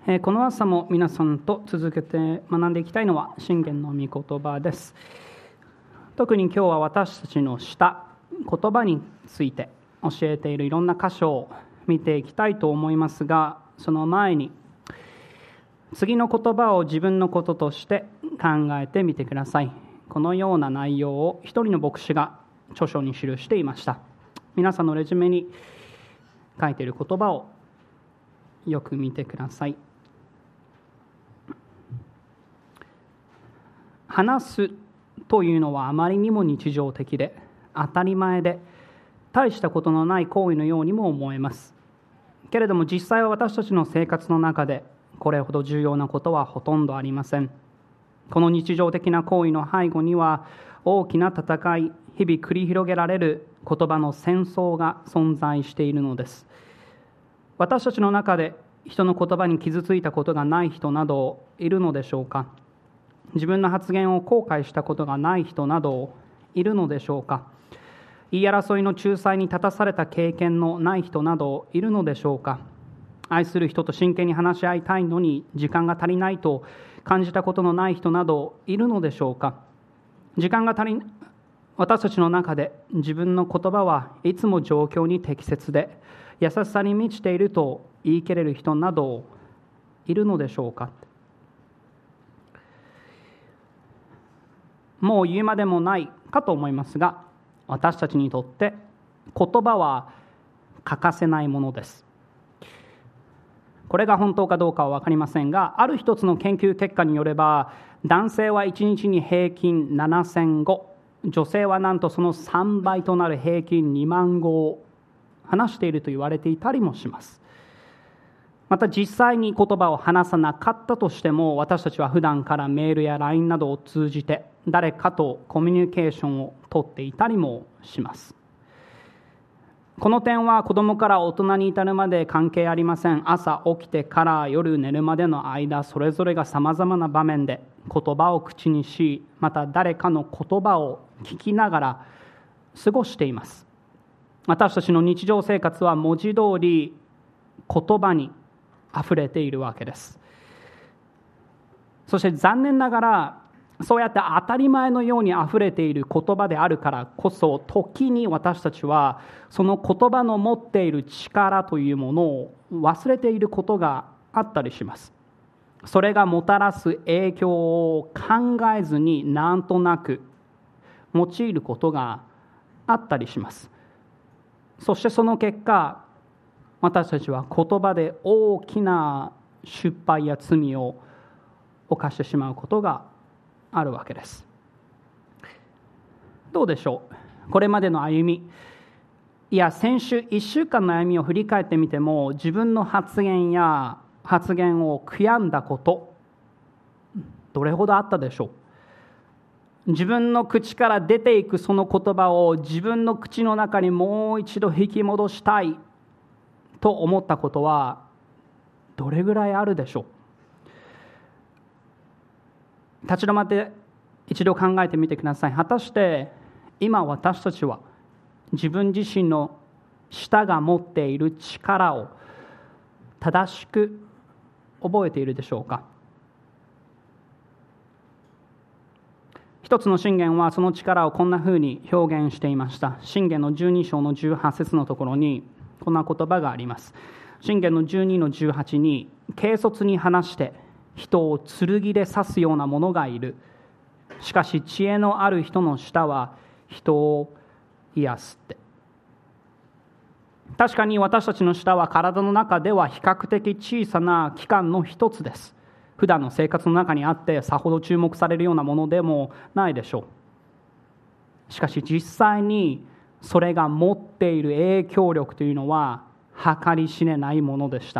この朝も皆さんと続けて学んでいきたいのは箴言の御言葉です。特に今日は私たちのした言葉について教えているいろんな箇所を見ていきたいと思いますが、その前に次の言葉を自分のこととして考えてみてください。このような内容を一人の牧師が著書に記していました。皆さんのレジュメに書いている言葉をよく見てください。話すというのはあまりにも日常的で当たり前で大したことのない行為のようにも思えます。けれども実際は私たちの生活の中でこれほど重要なことはほとんどありません。この日常的な行為の背後には大きな戦い、日々繰り広げられる言葉の戦争が存在しているのです。私たちの中で人の言葉に傷ついたことがない人などいるのでしょうか。自分の発言を後悔したことがない人などいるのでしょうか。言い争いの仲裁に立たされた経験のない人などいるのでしょうか。愛する人と真剣に話し合いたいのに時間が足りないと感じたことのない人などいるのでしょうか。私たちの中で自分の言葉はいつも状況に適切で優しさに満ちていると言い切れる人などいるのでしょうか。もう言うまでもないかと思いますが、私たちにとって言葉は欠かせないものです。これが本当かどうかは分かりませんが、ある一つの研究結果によれば、男性は1日に平均7000語、女性はなんとその3倍となる平均2万語を話していると言われていたりもします。また実際に言葉を話さなかったとしても、私たちは普段からメールや LINE などを通じて誰かとコミュニケーションをとっていたりもします。この点は子供から大人に至るまで関係ありません。朝起きてから夜寝るまでの間、それぞれがさまざまな場面で言葉を口にし、また誰かの言葉を聞きながら過ごしています。私たちの日常生活は文字通り言葉にあふれているわけです。そして残念ながらそうやって当たり前のようにあふれている言葉であるからこそ、時に私たちはその言葉の持っている力というものを忘れていることがあったりします。それがもたらす影響を考えずになんとなく用いることがあったりします。そしてその結果、私たちは言葉で大きな失敗や罪を犯してしまうことがあるわけです。どうでしょう。これまでの歩み、いや先週1週間の歩みを振り返ってみても、自分の発言を悔やんだことどれほどあったでしょう。自分の口から出ていくその言葉を自分の口の中にもう一度引き戻したいと思ったことはどれぐらいあるでしょう。立ち止まって一度考えてみてください。果たして今私たちは自分自身の舌が持っている力を正しく覚えているでしょうか。一つの箴言はその力をこんなふうに表現していました。箴言の12章の18節のところにこんな言葉があります。箴言の12の18に、軽率に話して人を剣で刺すようなものがいる。しかし知恵のある人の舌は人を癒すって。確かに私たちの舌は体の中では比較的小さな器官の一つです。普段の生活の中にあってさほど注目されるようなものでもないでしょう。しかし実際にそれが持っている影響力というのは計り知れないものでした。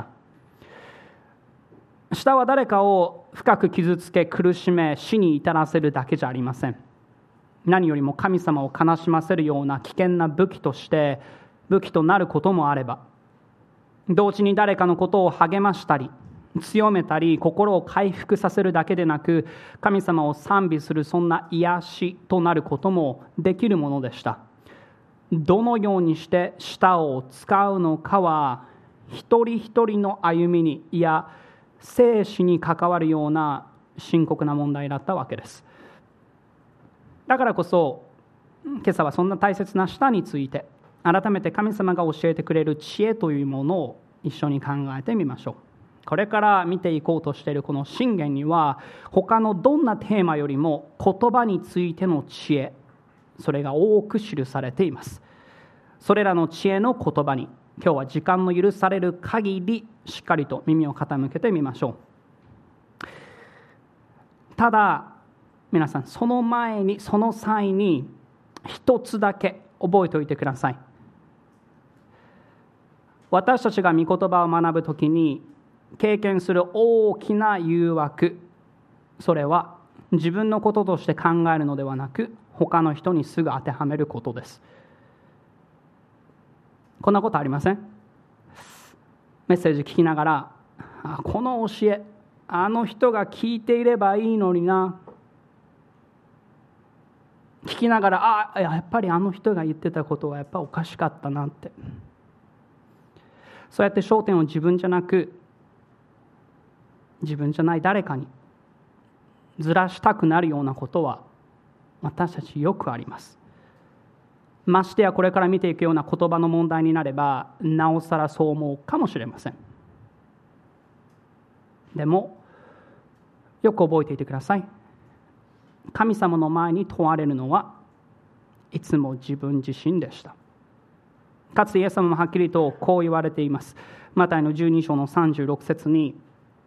舌は誰かを深く傷つけ苦しめ死に至らせるだけじゃありません。何よりも神様を悲しませるような危険な武器となることもあれば、同時に誰かのことを励ましたり強めたり心を回復させるだけでなく、神様を賛美するそんな癒しとなることもできるものでした。どのようにして舌を使うのかは一人一人の歩みに、いや生死に関わるような深刻な問題だったわけです。だからこそ今朝はそんな大切な舌について改めて神様が教えてくれる知恵というものを一緒に考えてみましょう。これから見ていこうとしているこの箴言には他のどんなテーマよりも言葉についての知恵、それが多く記されています。それらの知恵の言葉に今日は時間の許される限りしっかりと耳を傾けてみましょう。ただ皆さん、その際に一つだけ覚えておいてください。私たちが御言葉を学ぶときに経験する大きな誘惑、それは自分のこととして考えるのではなく他の人にすぐ当てはめることです。こんなことありません？メッセージ聞きながら、この教えあの人が聞いていればいいのにな、聞きながらやっぱりあの人が言ってたことはやっぱおかしかったなって、そうやって焦点を自分じゃなく自分じゃない誰かにずらしたくなるようなことは私たちよくあります。ましてやこれから見ていくような言葉の問題になればなおさらそう思うかもしれません。でもよく覚えていてください。神様の前に問われるのはいつも自分自身でした。かつイエス様もはっきりとこう言われています。マタイの12章の36節に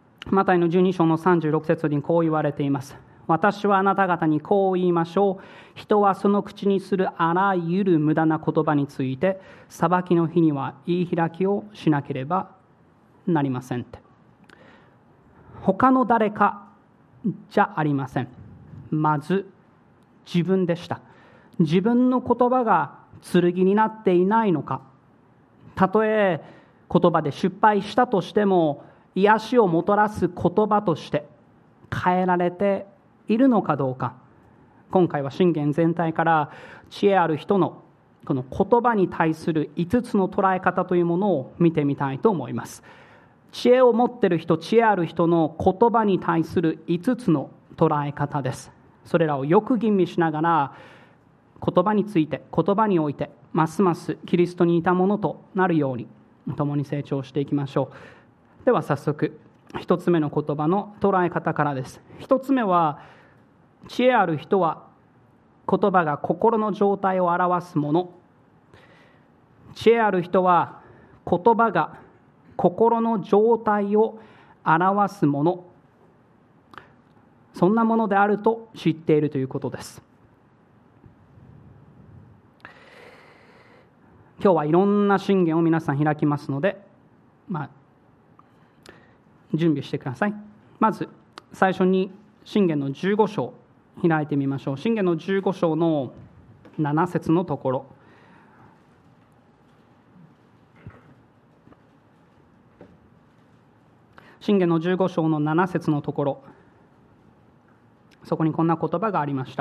こう言われています。私はあなた方にこう言いましょう。人はその口にするあらゆる無駄な言葉について裁きの日には言い開きをしなければなりませんって。他の誰かじゃありません。まず自分でした。自分の言葉が剣になっていないのか、たとえ言葉で失敗したとしても癒しをもたらす言葉として変えられているのかどうか、今回は箴言全体から知恵ある人のこの言葉に対する5つの捉え方というものを見てみたいと思います。知恵を持っている人、知恵ある人の言葉に対する5つの捉え方です。それらをよく吟味しながら言葉について、言葉においてますますキリストに似たものとなるように共に成長していきましょう。では早速一つ目の言葉の捉え方からです。一つ目は、知恵ある人は言葉が心の状態を表すもの。知恵ある人は言葉が心の状態を表すもの、そんなものであると知っているということです。今日はいろんな箴言を皆さん開きますので、準備してください。まず最初に箴言の15章開いてみましょう。箴言の15章の7節のところ、箴言の15章の7節のところ、そこにこんな言葉がありました。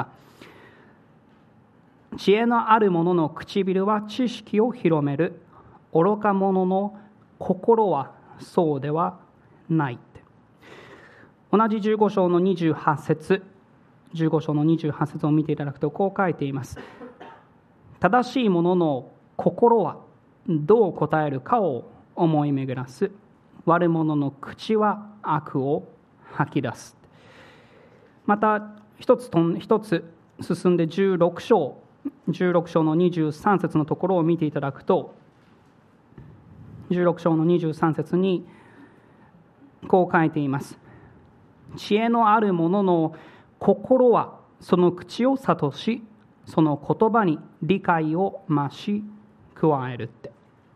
知恵のある者の唇は知識を広める、愚か者の心はそうではないって。同じ15章の28節、15章の28節を見ていただくとこう書いています。正しい者の心はどう答えるかを思い巡らす、悪者の口は悪を吐き出す。また一つ進んで16章の23節のところを見ていただくと、16章の23節にこう書いています。知恵のある者の心はその口を諭し、その言葉に理解を増し加えるって。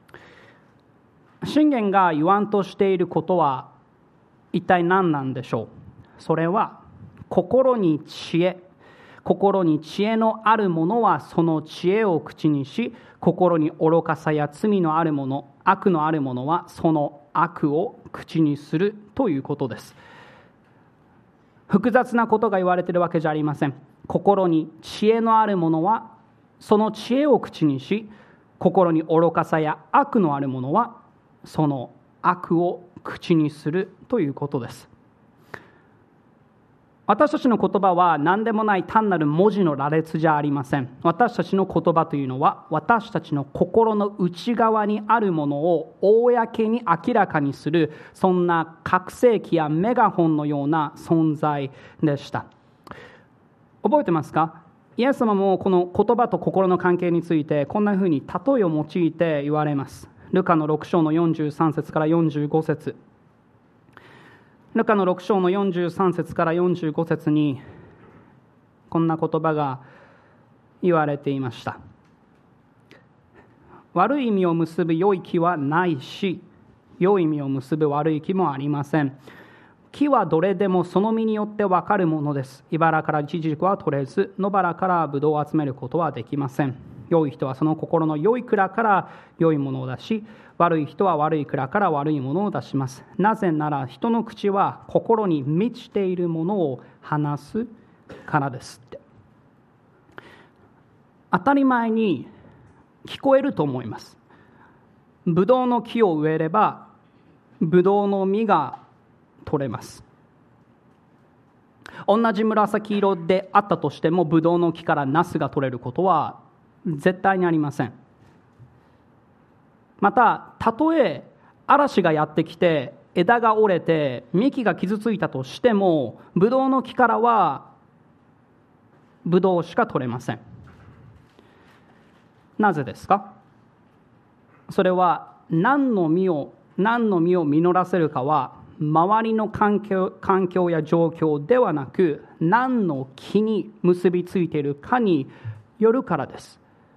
箴言が言わんとしていることは一体何なんでしょう。それは心に知恵のある者はその知恵を口にし、心に愚かさや罪のある者、悪のある者はその悪を口にするということです。複雑なことが言われているわけじゃありません。心に知恵のある者はその知恵を口にし、心に愚かさや悪のある者はその悪を口にするということです。私たちの言葉は何でもない単なる文字の羅列じゃありません。私たちの言葉というのは、私たちの心の内側にあるものを公に明らかにする、そんな拡声器やメガホンのような存在でした。覚えてますか？イエス様もこの言葉と心の関係についてこんなふうに例えを用いて言われます。ルカの6章の43節から45節。ルカの6章の43節から45節にこんな言葉が言われていました。悪い実を結ぶ良い木はないし、良い実を結ぶ悪い木もありません。木はどれでもその実によって分かるものです。茨からイチジクは取れず、野原からブドウを集めることはできません。良い人はその心の良い蔵から良いものを出し、悪い人は悪い蔵から悪いものを出します。なぜなら人の口は心に満ちているものを話すからですって。当たり前に聞こえると思います。ブドウの木を植えればブドウの実が取れます。同じ紫色であったとしてもブドウの木からナスが取れることは絶対にありません。また、たとえ嵐がやってきて枝が折れて幹が傷ついたとしても、ブドウの木からはブドウしか取れません。なぜですか？それは何の実を実らせるかは周りの環境や状況ではなく、何の木に結びついているかによるからです。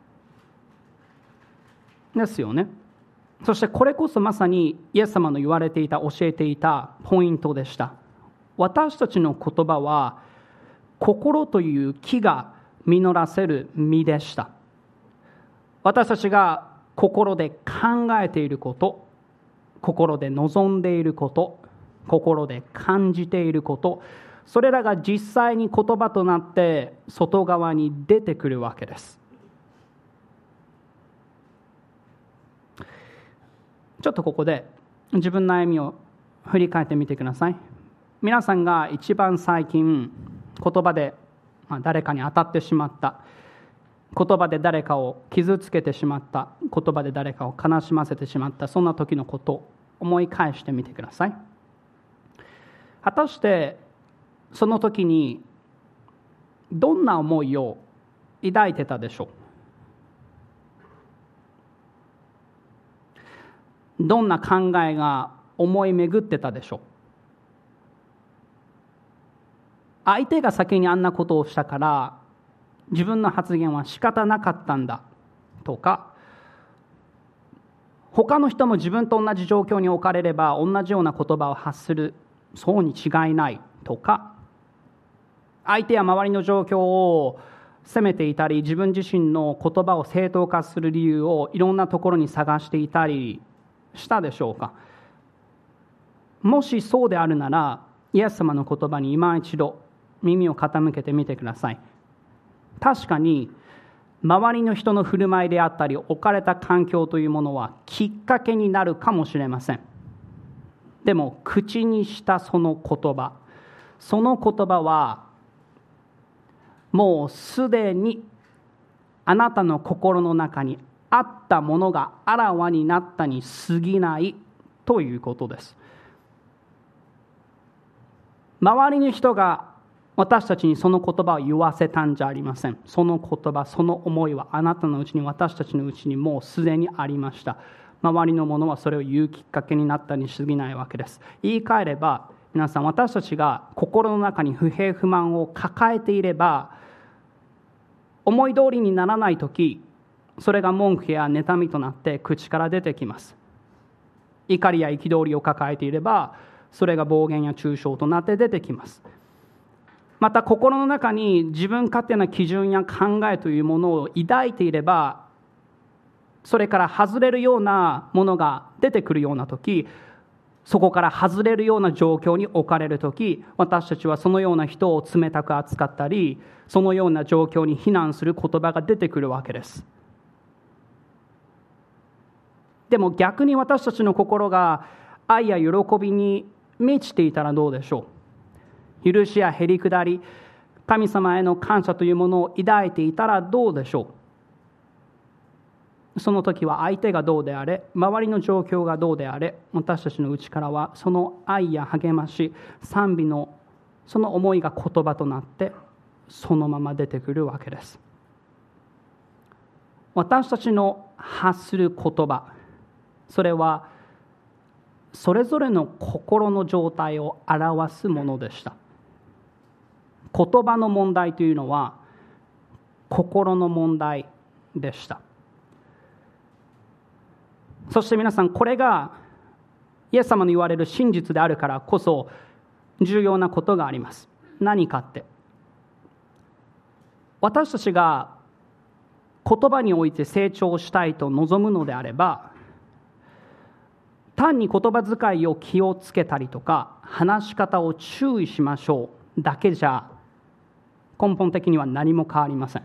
ですよね。そしてこれこそまさにイエス様の言われていた、教えていたポイントでした。私たちの言葉は心という木が実らせる実でした。私たちが心で考えていること、心で望んでいること、心で感じていること、それらが実際に言葉となって外側に出てくるわけです。ちょっとここで自分の歩みを振り返ってみてください。皆さんが一番最近言葉で誰かに当たってしまった、言葉で誰かを傷つけてしまった、言葉で誰かを悲しませてしまった、そんな時のことを思い返してみてください。果たしてその時にどんな思いを抱いてたでしょう？どんな考えが思い巡ってたでしょう？相手が先にあんなことをしたから自分の発言は仕方なかったんだとか、他の人も自分と同じ状況に置かれれば同じような言葉を発する、そうに違いないとか、相手や周りの状況を責めていたり、自分自身の言葉を正当化する理由をいろんなところに探していたりしたでしょうか？もしそうであるなら、イエス様の言葉に今一度耳を傾けてみてください。確かに周りの人の振る舞いであったり置かれた環境というものはきっかけになるかもしれません。でも口にしたその言葉はもうすでにあなたの心の中にあったものがあらわになったに過ぎないということです。周りの人が私たちにその言葉を言わせたんじゃありません。その言葉、その思いはあなたのうちに、私たちのうちにもうすでにありました。周りの者はそれを言うきっかけになったに過ぎないわけです。言い換えれば、皆さん、私たちが心の中に不平不満を抱えていれば、思い通りにならないとき、それが文句や妬みとなって口から出てきます。怒りや憤りを抱えていれば、それが暴言や中傷となって出てきます。また心の中に自分勝手な基準や考えというものを抱いていれば、それから外れるようなものが出てくるような時、そこから外れるような状況に置かれる時、私たちはそのような人を冷たく扱ったり、そのような状況に非難する言葉が出てくるわけです。でも逆に私たちの心が愛や喜びに満ちていたらどうでしょう。許しやへりくだり、神様への感謝というものを抱いていたらどうでしょう。その時は相手がどうであれ、周りの状況がどうであれ、私たちの内からはその愛や励まし、賛美のその思いが言葉となってそのまま出てくるわけです。私たちの発する言葉、それはそれぞれの心の状態を表すものでした。言葉の問題というのは心の問題でした。そして皆さん、これがイエス様の言われる真実であるからこそ重要なことがあります。何かって、私たちが言葉において成長したいと望むのであれば、単に言葉遣いを気をつけたりとか話し方を注意しましょうだけじゃ根本的には何も変わりません。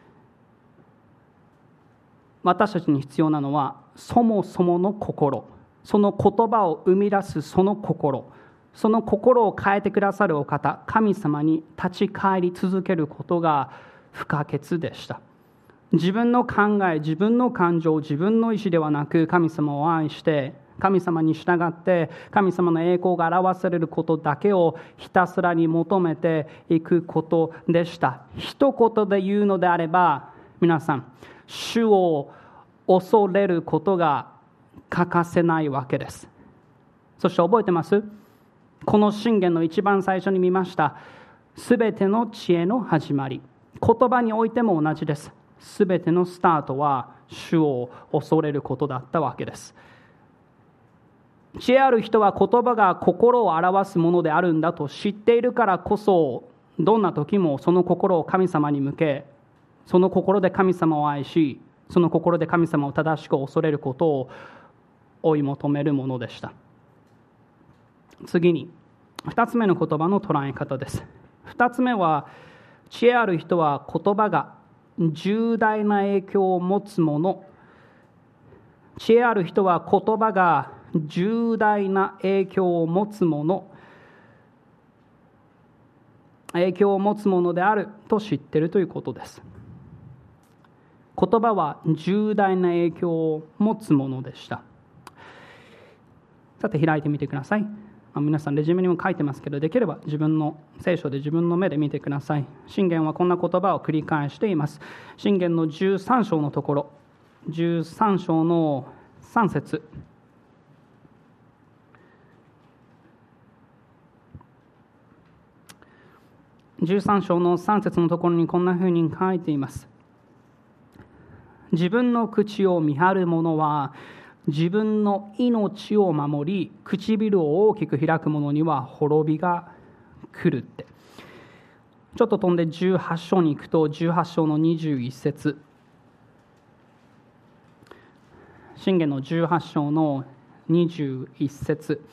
私たちに必要なのはそもそもの心、その言葉を生み出すその心、その心を変えてくださるお方、神様に立ち返り続けることが不可欠でした。自分の考え、自分の感情、自分の意思ではなく、神様を愛して神様に従って神様の栄光が表されることだけをひたすらに求めていくことでした。一言で言うのであれば、皆さん、主を恐れることが欠かせないわけです。そして覚えてます？この箴言の一番最初に見ました、すべての知恵の始まり。言葉においても同じです。すべてのスタートは主を恐れることだったわけです。知恵ある人は言葉が心を表すものであるんだと知っているからこそ、どんな時もその心を神様に向け、その心で神様を愛し、その心で神様を正しく恐れることを追い求めるものでした。次に2つ目の言葉の捉え方です。2つ目は、知恵ある人は言葉が重大な影響を持つもの。知恵ある人は言葉が重大な影響を持つもの、影響を持つものであると知っているということです。言葉は重大な影響を持つものでした。さて開いてみてください。皆さんレジュメにも書いてますけど、できれば自分の聖書で自分の目で見てください。箴言はこんな言葉を繰り返しています。箴言の13章のところ、13章の3節、13章の3節のところにこんなふうに書いています。自分の口を見張る者は自分の命を守り、唇を大きく開く者には滅びが来るって。ちょっと飛んで18章に行くと、18章の21節、箴言の18章の21節、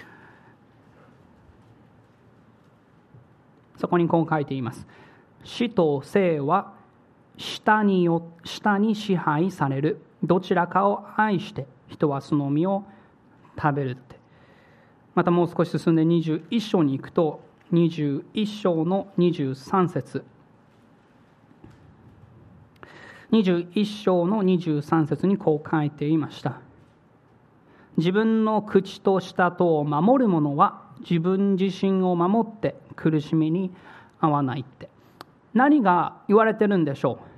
そこにこう書いています。死と生は舌に支配される。どちらかを愛して人はその実を食べるって。またもう少し進んで21章に行くと、21章の23節、21章の23節にこう書いていました。自分の口と舌とを守る者は自分自身を守って苦しみに遭わないって。何が言われてるんでしょう。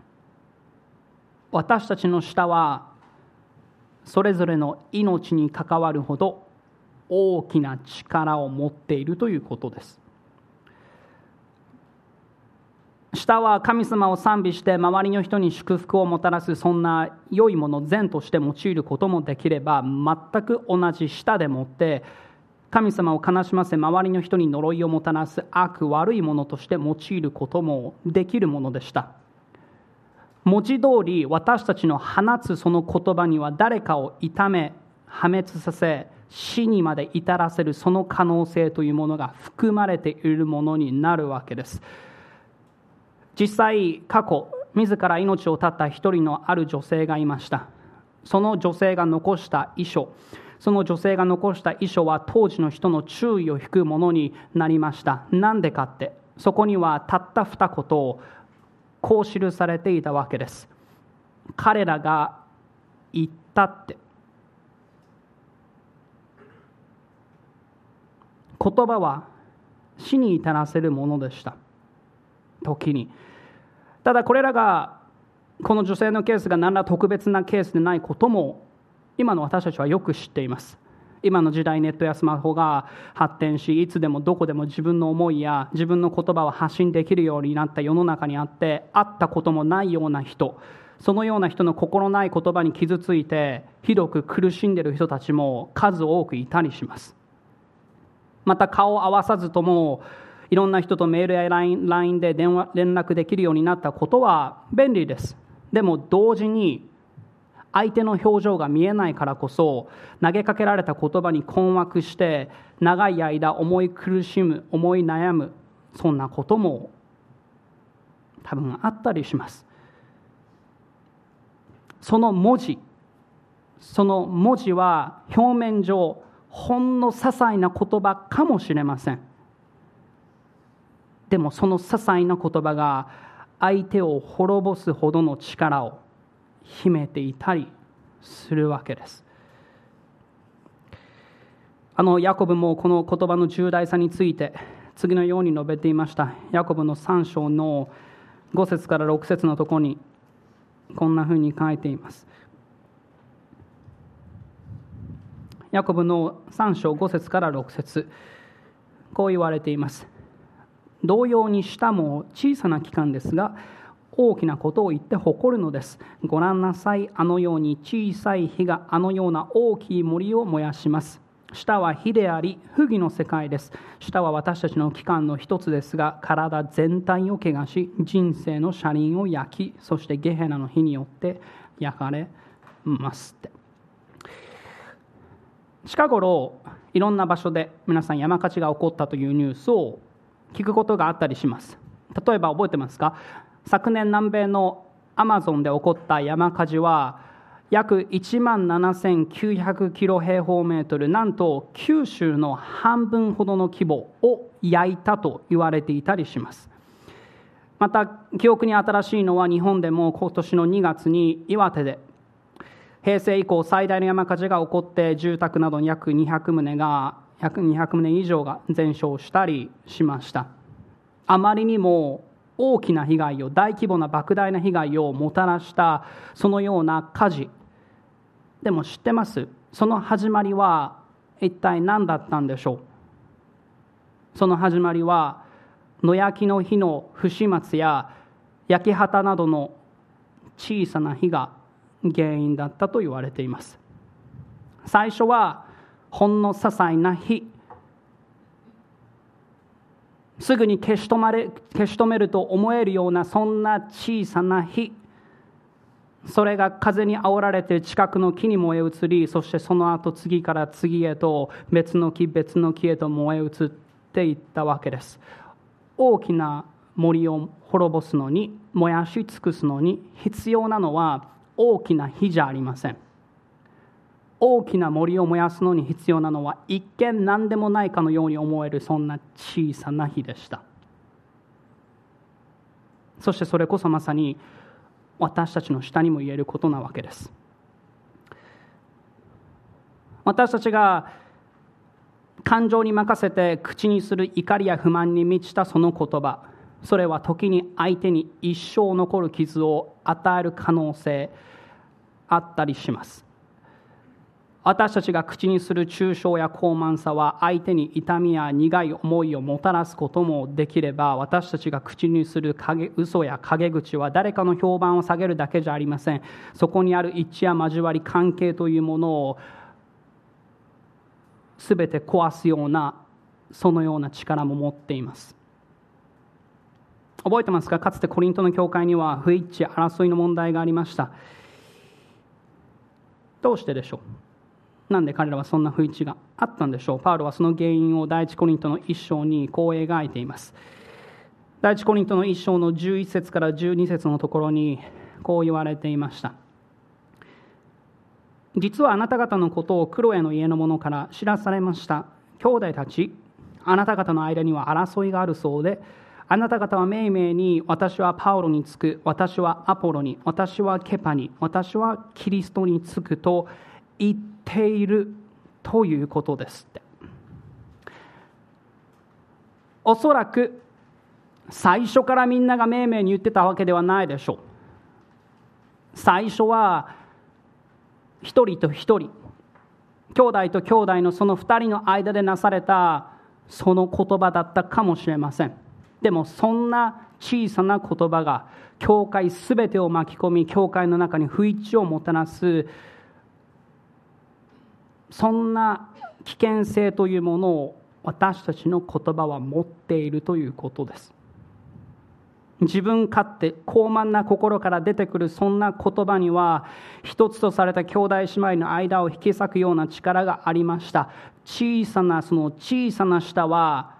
私たちの舌はそれぞれの命に関わるほど大きな力を持っているということです。舌は神様を賛美して周りの人に祝福をもたらす、そんな良いもの善として用いることもできれば、全く同じ舌でもって神様を悲しませ周りの人に呪いをもたらす悪悪いものとして用いることもできるものでした。文字通り私たちの放つその言葉には誰かを痛め破滅させ死にまで至らせるその可能性というものが含まれているものになるわけです。実際過去自ら命を絶った一人のある女性がいました。その女性が残した遺書、 その女性が残した遺書は当時の人の注意を引くものになりました。なんでかって、そこにはたった二言をこう記されていたわけです。彼らが言ったって。言葉は死に至らせるものでした。時に。ただこれらが、この女性のケースが何ら特別なケースでないことも今の私たちはよく知っています。今の時代、ネットやスマホが発展し、いつでもどこでも自分の思いや自分の言葉を発信できるようになった世の中にあって、会ったこともないような人、そのような人の心ない言葉に傷ついてひどく苦しんでいる人たちも数多くいたりします。また顔を合わさずともいろんな人とメールや LINE で連絡できるようになったことは便利です。でも同時に相手の表情が見えないからこそ、投げかけられた言葉に困惑して長い間思い苦しむ、思い悩む、そんなことも多分あったりします。その文字は表面上ほんの些細な言葉かもしれません。でもその些細な言葉が相手を滅ぼすほどの力を秘めていたりするわけです。ヤコブもこの言葉の重大さについて次のように述べていました。ヤコブの3章の5節から6節のところにこんなふうに書いています。ヤコブの3章5節から6節、こう言われています。同様に舌も小さな器官ですが、大きなことを言って誇るのです。ご覧なさい、あのように小さい火があのような大きい森を燃やします。舌は火であり、不義の世界です。舌は私たちの器官の一つですが、体全体を汚し、人生の車輪を焼き、そしてゲヘナの火によって焼かれますって。近頃いろんな場所で皆さん山火事が起こったというニュースを聞くことがあったりします。例えば覚えてますか？昨年南米のアマゾンで起こった山火事は約17,900キロ平方メートル、なんと九州の半分ほどの規模を焼いたと言われていたりします。また記憶に新しいのは、日本でも今年の2月に岩手で平成以降最大の山火事が起こって、住宅など約200棟以上が全焼したりしました。あまりにも大きな被害を、大規模な莫大な被害をもたらしたそのような火事。でも知ってます？その始まりは一体何だったんでしょう？その始まりは野焼きの火の不始末や焼き畑などの小さな火が原因だったと言われています。最初はほんの些細な火、すぐに消し止めると思えるようなそんな小さな火、それが風に煽られて近くの木に燃え移り、そしてその後次から次へと別の木へと燃え移っていったわけです。大きな森を滅ぼすのに、燃やし尽くすのに必要なのは大きな火じゃありません。大きな森を燃やすのに必要なのは一見何でもないかのように思えるそんな小さな火でした。そしてそれこそまさに私たちの下にも言えることなわけです。私たちが感情に任せて口にする怒りや不満に満ちたその言葉、それは時に相手に一生残る傷を与える可能性あったりします。私たちが口にする中傷や傲慢さは相手に痛みや苦い思いをもたらすこともできれば、私たちが口にする嘘や陰口は誰かの評判を下げるだけじゃありません。そこにある一致や交わり、関係というものをすべて壊すような、そのような力も持っています。覚えてますか？かつてコリントの教会には不一致、争いの問題がありました。どうしてでしょう？なんで彼らはそんな不一致があったんでしょう？パウロはその原因を第一コリントの1章にこう描いています。第一コリントの1章の11節から12節のところにこう言われていました。 実はあなた方のことをクロエの家の者から知らされました。兄弟たち、あなた方の間には争いがあるそうで、あなた方はめいめいに、私はパウロにつく、私はアポロに、私はケパに、私はキリストにつくと言っているということですって。おそらく最初からみんながめいめいに言ってたわけではないでしょう。最初は一人と一人、兄弟と兄弟のその二人の間でなされたその言葉だったかもしれません。でもそんな小さな言葉が教会すべてを巻き込み、教会の中に不一致をもたらす、そんな危険性というものを私たちの言葉は持っているということです。自分勝手、高慢な心から出てくるそんな言葉には、一つとされた兄弟姉妹の間を引き裂くような力がありました。その小さな舌は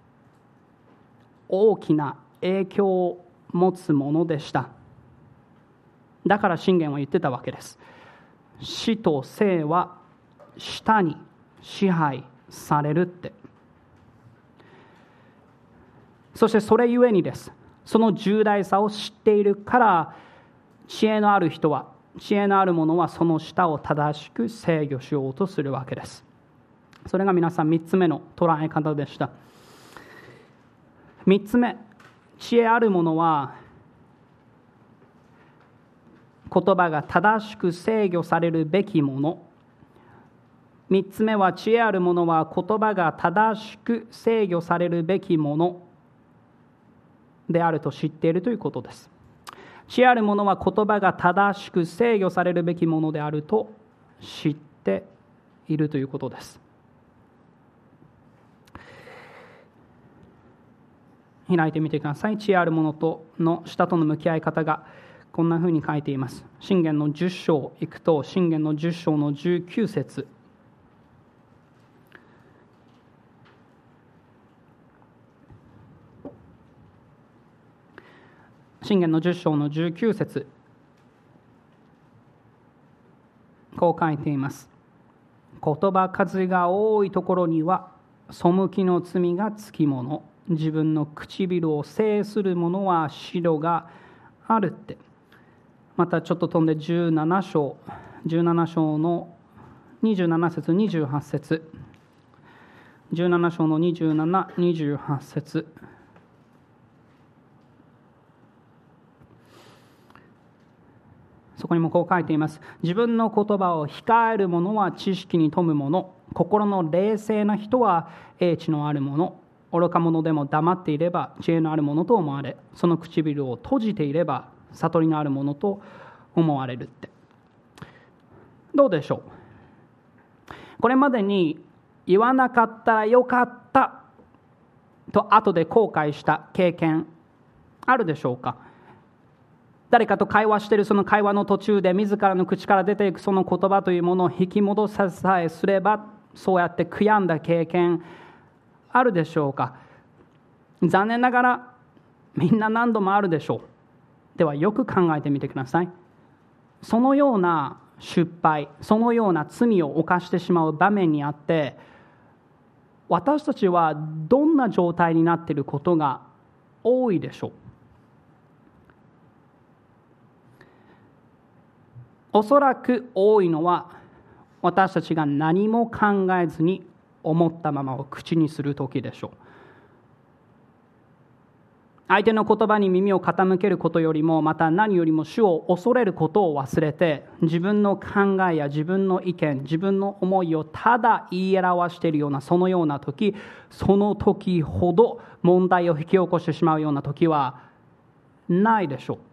大きな影響を持つものでした。だから箴言は言ってたわけです。死と生は舌に支配されるって。そしてそれゆえにです。その重大さを知っているから、知恵のある者はその舌を正しく制御しようとするわけです。それが皆さん3つ目の捉え方でした。3つ目、知恵ある者は言葉が正しく制御されるべきもの。3つ目は、知恵ある者は言葉が正しく制御されるべきものであると知っているということです。知恵ある者は言葉が正しく制御されるべきものであると知っているということです。開いてみてください。知恵ある者との舌との向き合い方がこんなふうに書いています。箴言の10章いくと、箴言の10章の19節。箴言の10章の19節、こう書いています。言葉数が多いところには背きの罪がつきもの、自分の唇を制する者は白があるって。またちょっと飛んで17章の27節28節、17章の27、28節、そこにもこう書いています。自分の言葉を控える者は知識に富む者、心の冷静な人は英知のある者、愚か者でも黙っていれば知恵のある者と思われ、その唇を閉じていれば悟りのある者と思われるって。どうでしょう。これまでに言わなかったらよかったと後で後悔した経験あるでしょうか。誰かと会話しているその会話の途中で自らの口から出ていくその言葉というものを引き戻ささえすれば、そうやって悔やんだ経験あるでしょうか。残念ながらみんな何度もあるでしょう。ではよく考えてみてください。そのような失敗、そのような罪を犯してしまう場面にあって、私たちはどんな状態になっていることが多いでしょう。おそらく多いのは、私たちが何も考えずに思ったままを口にするときでしょう。相手の言葉に耳を傾けることよりも、また何よりも主を恐れることを忘れて、自分の考えや自分の意見、自分の思いをただ言い表しているような、そのような時、その時ほど問題を引き起こしてしまうような時はないでしょう。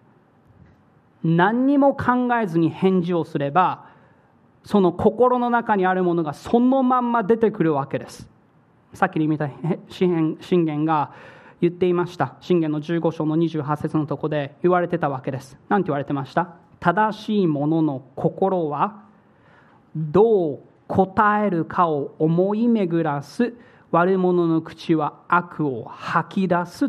何にも考えずに返事をすれば、その心の中にあるものがそのまんま出てくるわけです。さっきに見た箴言が言っていました。箴言の15章の28節のところで言われてたわけです。何て言われてました？正しい者の心はどう答えるかを思い巡らす、悪者の口は悪を吐き出すって。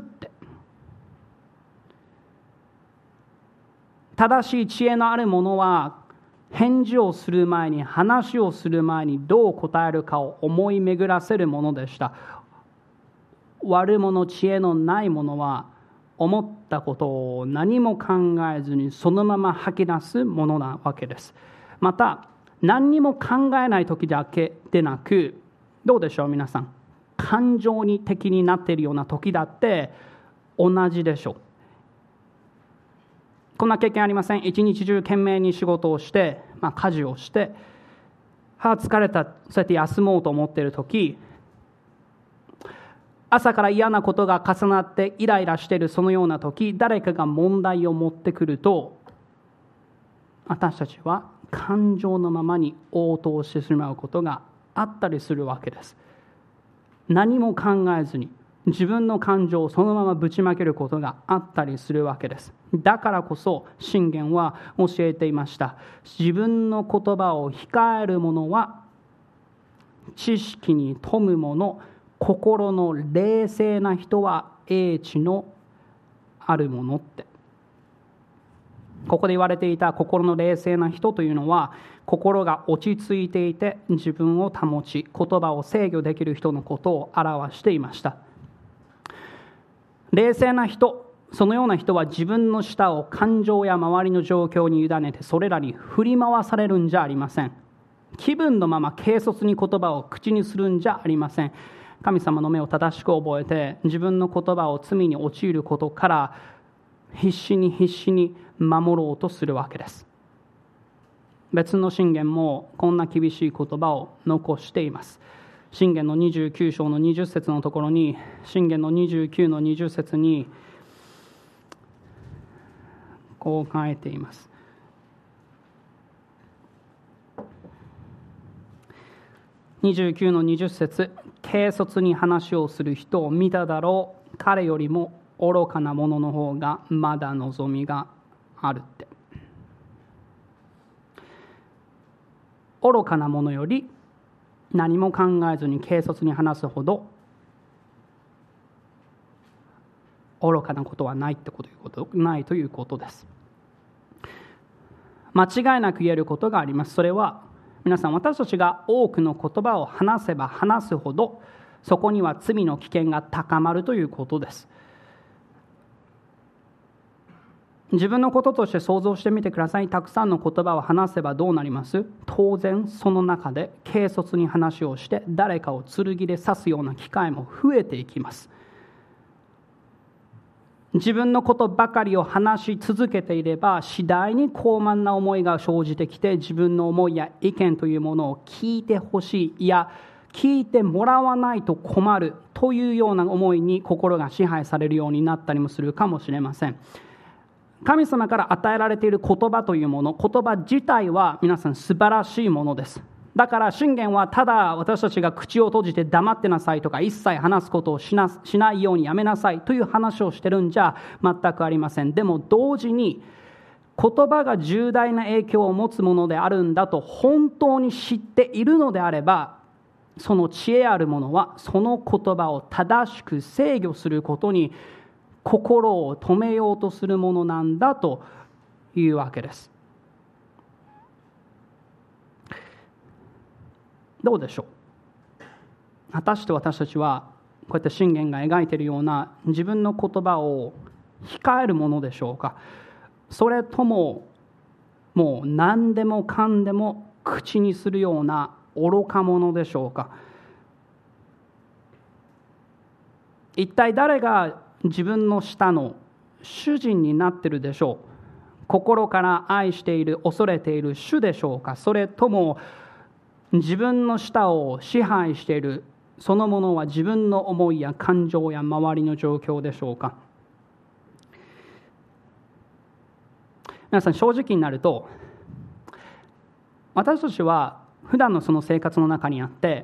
正しい知恵のある者は返事をする前に、話をする前にどう答えるかを思い巡らせるものでした。悪者、知恵のない者は思ったことを何も考えずにそのまま吐き出すものなわけです。また何にも考えない時だけでなく、どうでしょう皆さん、感情に的になっているような時だって同じでしょう。こんな経験ありません？一日中懸命に仕事をして、家事をして、疲れた、そうやって休もうと思っている時、朝から嫌なことが重なってイライラしているそのような時、誰かが問題を持ってくると、私たちは感情のままに応答してしまうことがあったりするわけです。何も考えずに自分の感情をそのままぶちまけることがあったりするわけです。だからこそ箴言は教えていました。自分の言葉を控える者は知識に富む者、心の冷静な人は英知のある者って。ここで言われていた心の冷静な人というのは、心が落ち着いていて自分を保ち、言葉を制御できる人のことを表していました。冷静な人、そのような人は自分の舌を感情や周りの状況に委ねてそれらに振り回されるんじゃありません。気分のまま軽率に言葉を口にするんじゃありません。神様の目を正しく覚えて、自分の言葉を罪に陥ることから必死に守ろうとするわけです。別の箴言もこんな厳しい言葉を残しています。箴言の29章の20節のところに、箴言の29の20節にこう書いています。29の20節、軽率に話をする人を見ただろう。彼よりも愚かな者の方がまだ望みがあるって。愚かな者より何も考えずに軽率に話すほど愚かなことはないということです。間違いなく言えることがあります。それは皆さん、私たちが多くの言葉を話せば話すほどそこには罪の危険が高まるということです。自分のこととして想像してみてください。たくさんの言葉を話せばどうなります？当然その中で軽率に話をして誰かを剣で刺すような機会も増えていきます。自分のことばかりを話し続けていれば次第に高慢な思いが生じてきて、自分の思いや意見というものを聞いてほしい、いや聞いてもらわないと困るというような思いに心が支配されるようになったりもするかもしれません。神様から与えられている言葉というもの、言葉自体は皆さん素晴らしいものです。だから箴言はただ私たちが口を閉じて黙ってなさいとか、一切話すことをしないようにやめなさいという話をしてるんじゃ全くありません。でも同時に言葉が重大な影響を持つものであるんだと本当に知っているのであれば、その知恵ある者はその言葉を正しく制御することに心を止めようとするものなんだというわけです。どうでしょう。果たして私たちはこうやって箴言が描いているような自分の言葉を控えるものでしょうか。それとももう何でもかんでも口にするような愚か者でしょうか。一体誰が自分の舌の主人になっているでしょう。心から愛している、恐れている主でしょうか。それとも自分の舌を支配しているそのものは自分の思いや感情や周りの状況でしょうか。皆さん、正直になると、私たちは普段のその生活の中にあって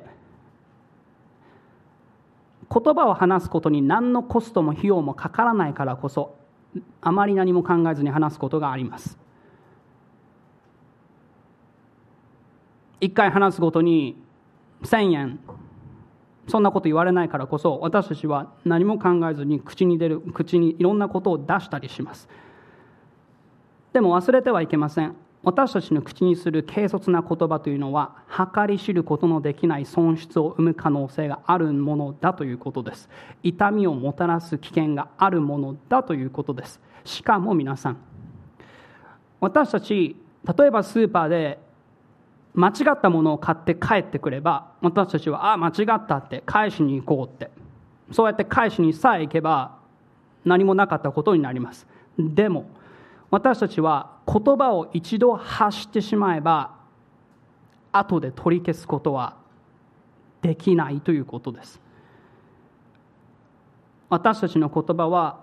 言葉を話すことに何のコストも費用もかからないからこそ、あまり何も考えずに話すことがあります。一回話すごとに1000円、そんなこと言われないからこそ、私たちは何も考えずに口にいろんなことを出したりします。でも忘れてはいけません。 私たちの口にする軽率な言葉というのは計り知ることのできない損失を生む可能性があるものだということです。痛みをもたらす危険があるものだということです。しかも皆さん、私たち例えばスーパーで間違ったものを買って帰ってくれば、私たちは間違ったって返しに行こうって、そうやって返しにさえ行けば何もなかったことになります。でも私たちは言葉を一度発してしまえば後で取り消すことはできないということです。私たちの言葉は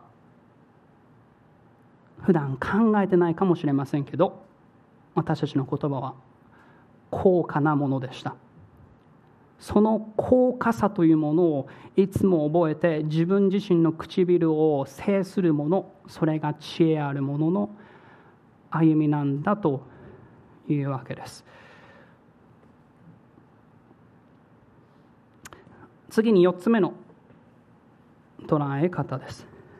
普段考えてないかもしれませんけど、私たちの言葉は高価なものでした。その高価さというものをいつも覚えて、自分自身の唇を制するもの、それが知恵あるものの歩みなんだというわけです。次に4つ目の捉え方です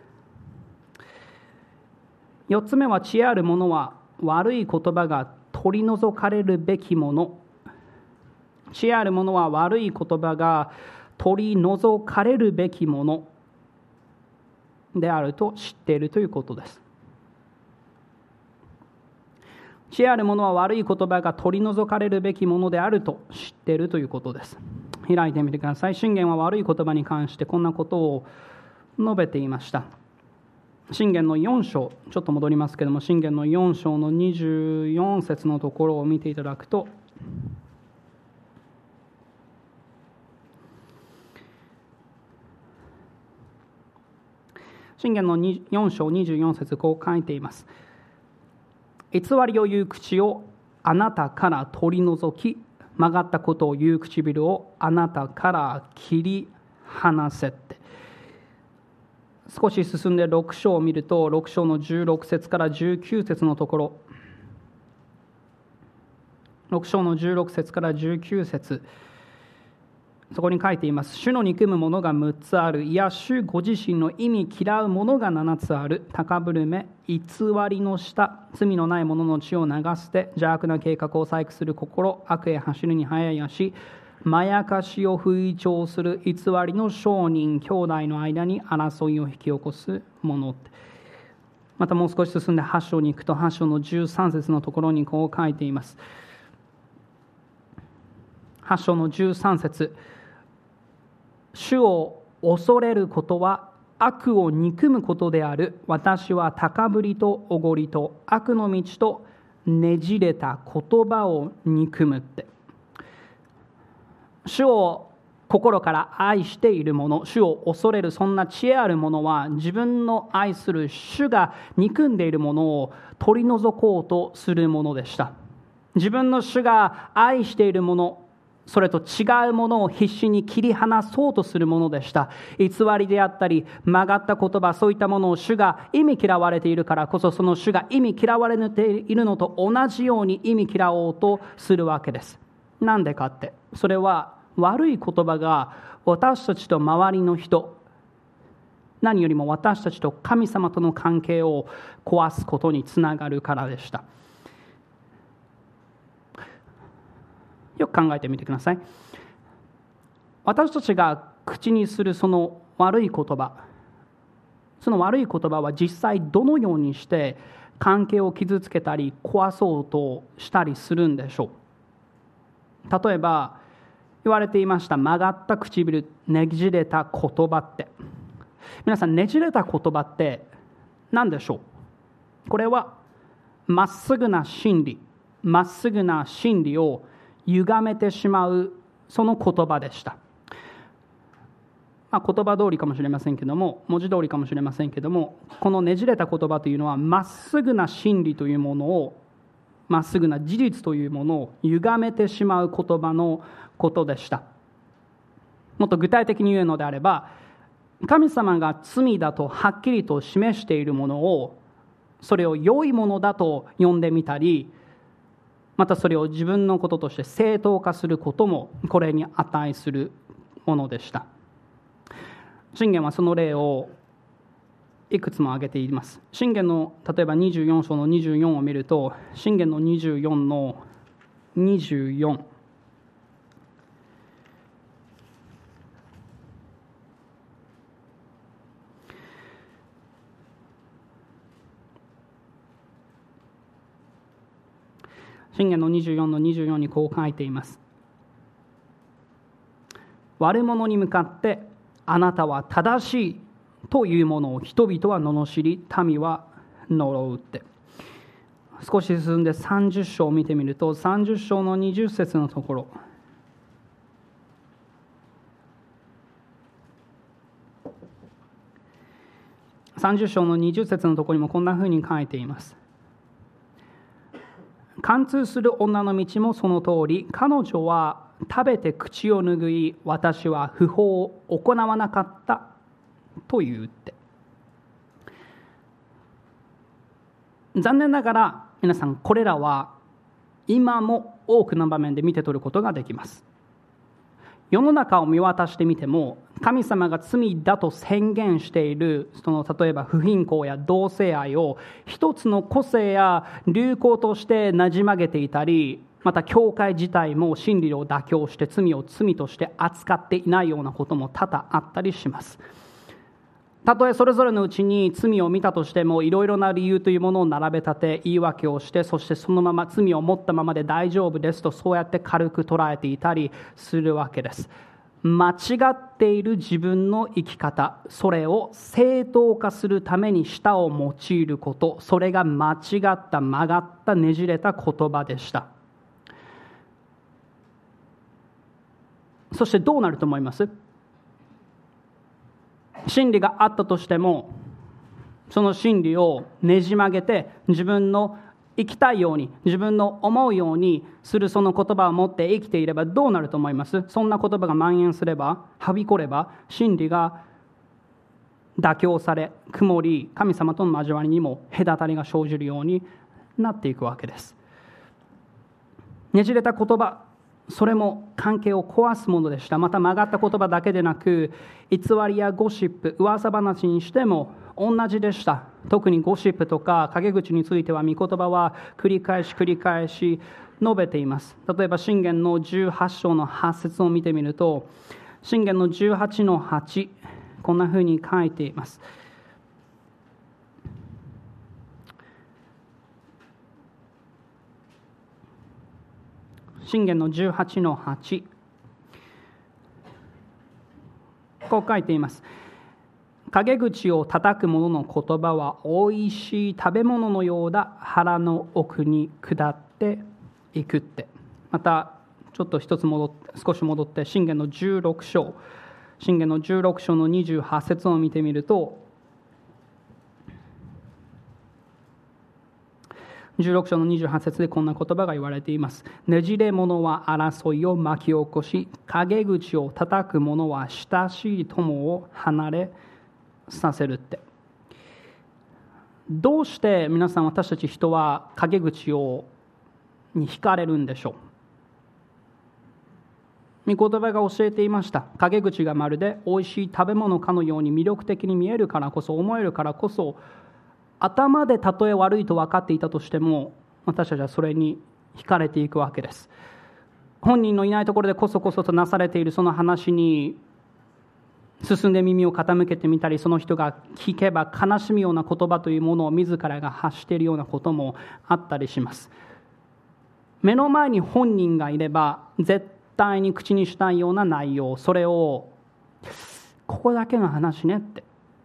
。4つ目は、知恵あるものは悪い言葉が取り除かれるべきもの。知恵あるものは悪い言葉が取り除かれるべきものであると知っているということです。知恵あるものは悪い言葉が取り除かれるべきものであると知っているということです。開いてみてください。箴言は悪い言葉に関してこんなことを述べていました。箴言の4章、ちょっと戻りますけれども、箴言の4章の24節のところを見ていただくと、箴言の4章24節、こう書いています。偽りを言う口をあなたから取り除き、曲がったことを言う唇をあなたから切り離せって。少し進んで6章を見ると、6章の16節から19節のところ、6章の16節から19節、そこに書いています。主の憎むものが6つある。いや、主ご自身の意味嫌うものが7つある。高ぶる目、偽りの舌、罪のない者の血を流して、邪悪な計画を細工する心、悪へ走るに早い足、まやかしを吹聴する偽りの商人、兄弟の間に争いを引き起こす者。またもう少し進んで8章に行くと、8章の13節のところにこう書いています。8章の13節、主を恐れることは悪を憎むことである。私は高ぶりとおごりと悪の道とねじれた言葉を憎むって。主を心から愛している者、主を恐れるそんな知恵ある者は、自分の愛する主が憎んでいるものを取り除こうとするものでした。自分の主が愛しているもの、それと違うものを必死に切り離そうとするものでした。偽りであったり曲がった言葉、そういったものを主が忌み嫌われているからこそ、その主が忌み嫌われているのと同じように忌み嫌おうとするわけです。なんでかって、それは悪い言葉が私たちと周りの人、何よりも私たちと神様との関係を壊すことにつながるからでした。よく考えてみてください。私たちが口にするその悪い言葉、その悪い言葉は実際どのようにして関係を傷つけたり壊そうとしたりするんでしょう。例えば言われていました曲がった唇、ねじれた言葉って、皆さん、ねじれた言葉って何でしょう。これはまっすぐな真理、まっすぐな真理を歪めてしまう、その言葉でした。言葉通りかもしれませんけども、文字通りかもしれませんけども、このねじれた言葉というのはまっすぐな真理というものを、まっすぐな事実というものを歪めてしまう言葉のことでした。もっと具体的に言うのであれば、神様が罪だとはっきりと示しているものを、それを良いものだと呼んでみたり、またそれを自分のこととして正当化することもこれに値するものでした。箴言はその例をいくつも挙げています。箴言の例えば24章の24を見ると、箴言の24の24、箴言の24の24にこう書いています。悪者に向かってあなたは正しいというものを人々は罵り、民は呪うって。少し進んで30章を見てみると、30章の20節のところ、30章の20節のところにもこんなふうに書いています。貫通する女の道もその通り、彼女は食べて口を拭い、私は不法を行わなかったと言って。残念ながら皆さん、これらは今も多くの場面で見て取ることができます。世の中を見渡してみても、神様が罪だと宣言している例えば不貧困や同性愛を一つの個性や流行としてなじまげていたり、また教会自体も真理を妥協して罪を罪として扱っていないようなことも多々あったりします。たとえそれぞれのうちに罪を見たとしても、いろいろな理由というものを並べ立て言い訳をして、そしてそのまま罪を持ったままで大丈夫ですと、そうやって軽く捉えていたりするわけです。間違っている自分の生き方、それを正当化するために舌を用いること、それが間違った曲がったねじれた言葉でした。そしてどうなると思います？真理があったとしても、その真理をねじ曲げて自分の生きたいように、自分の思うようにするその言葉を持って生きていればどうなると思います？そんな言葉が蔓延すれば、はびこれば、真理が妥協され、曇り、神様との交わりにも隔たりが生じるようになっていくわけです。ねじれた言葉、それも関係を壊すものでした。また曲がった言葉だけでなく、偽りやゴシップ、噂話にしても同じでした。特にゴシップとか陰口については、御言葉は繰り返し述べています。例えば箴言の18章の8節を見てみると、箴言の18の8、こんなふうに書いています。箴言の18の8、こう書いています。陰口を叩く者の言葉はおいしい食べ物のようだ、腹の奥に下っていくって。またちょっと少し戻って箴言の16章の28節を見てみると、16章の28節でこんな言葉が言われています。ねじれ者は争いを巻き起こし、陰口を叩く者は親しい友を離れさせるって。どうして皆さん、私たち人は陰口に惹かれるんでしょう？御言葉が教えていました。陰口がまるでおいしい食べ物かのように魅力的に見えるからこそ、思えるからこそ、頭でたとえ悪いと分かっていたとしても、私たちはそれに惹かれていくわけです。本人のいないところでこそこそとなされているその話に進んで耳を傾けてみたり、その人が聞けば悲しむような言葉というものを自らが発しているようなこともあったりします。目の前に本人がいれば絶対に口にしたいような内容、それをここだけの話ねって、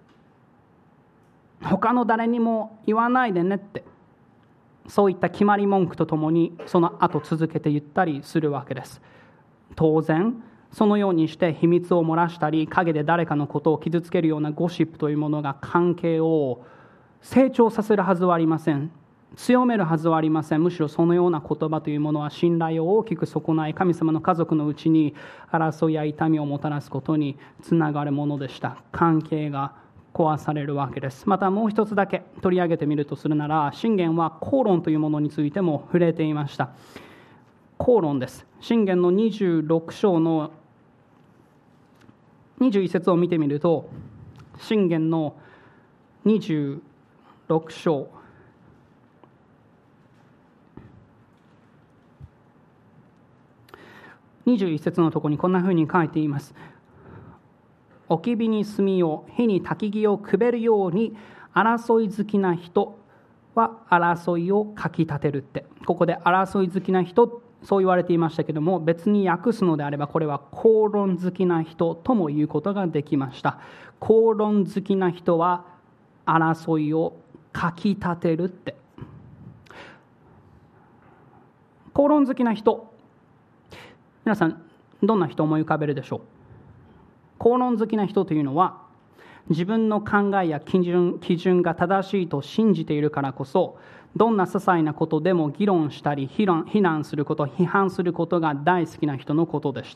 他の誰にも言わないでねって、そういった決まり文句とともにその後続けて言ったりするわけです。当然そのようにして秘密を漏らしたり、陰で誰かのことを傷つけるようなゴシップというものが関係を成長させるはずはありません。強めるはずはありません。むしろそのような言葉というものは信頼を大きく損ない、神様の家族のうちに争いや痛みをもたらすことにつながるものでした。関係が壊されるわけです。またもう一つだけ取り上げてみるとするなら、箴言は口論というものについても触れていました。口論です。箴言の26章の21節を見てみると、箴言の 26章21節のところにこんなふうに書いています。置き火に炭を、火に焚き木をくべるように、争い好きな人は争いをかき立てるって。ここで争い好きな人、そう言われていましたけども、別に訳すのであれば、これは口論好きな人とも言うことができました。口論好きな人は争いをかき立てるって。口論好きな人、皆さんどんな人を思い浮かべるでしょう。口論好きな人というのは、自分の考えや基準が正しいと信じているからこそ、どんな些細なことでも議論したり非難すること、批判することが大好きな人のことでした。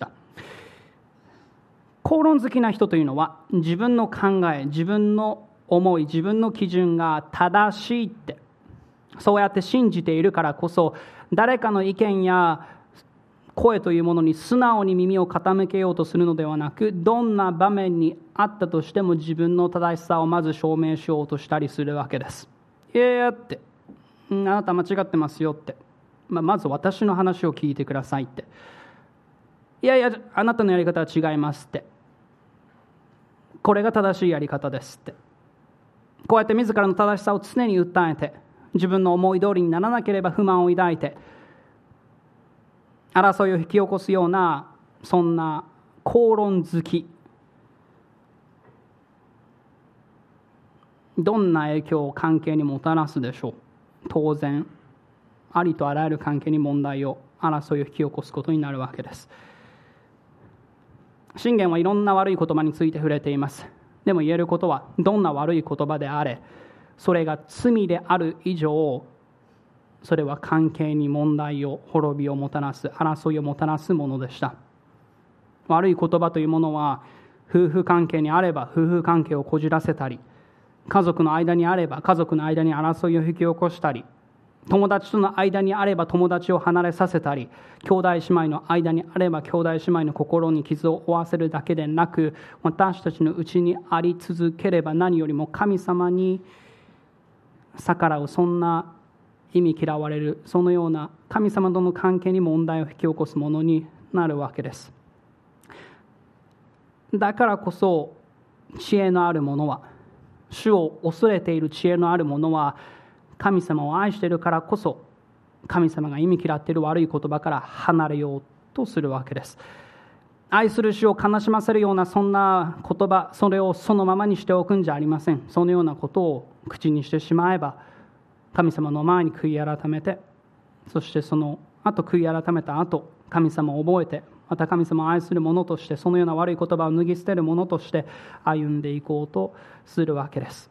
口論好きな人というのは、自分の考え、自分の思い、自分の基準が正しいって、そうやって信じているからこそ、誰かの意見や声というものに素直に耳を傾けようとするのではなく、どんな場面にあったとしても自分の正しさをまず証明しようとしたりするわけです。いやいやって、あなた間違ってますよって、まず私の話を聞いてくださいって、いやいやあなたのやり方は違いますって、これが正しいやり方ですって、こうやって自らの正しさを常に訴えて、自分の思い通りにならなければ不満を抱いて争いを引き起こすような、そんな口論好き、どんな影響を関係にもたらすでしょう。当然ありとあらゆる関係に問題を、争いを引き起こすことになるわけです。箴言はいろんな悪い言葉について触れています。でも言えることは、どんな悪い言葉であれ、それが罪である以上、それは関係に問題を、滅びをもたらす、争いをもたらすものでした。悪い言葉というものは、夫婦関係にあれば夫婦関係をこじらせたり、家族の間にあれば家族の間に争いを引き起こしたり、友達との間にあれば友達を離れさせたり、兄弟姉妹の間にあれば兄弟姉妹の心に傷を負わせるだけでなく、私たちのうちにあり続ければ何よりも神様に逆らう、そんな意味嫌われる、そのような神様との関係に問題を引き起こすものになるわけです。だからこそ知恵のある者は、主を恐れている知恵のある者は、神様を愛しているからこそ、神様が意味嫌っている悪い言葉から離れようとするわけです。愛する主を悲しませるようなそんな言葉、それをそのままにしておくんじゃありません。そのようなことを口にしてしまえば、神様の前に悔い改めて、そしてその後悔い改めた後、神様を覚えて、また神様を愛する者として、そのような悪い言葉を脱ぎ捨てる者として歩んでいこうとするわけです。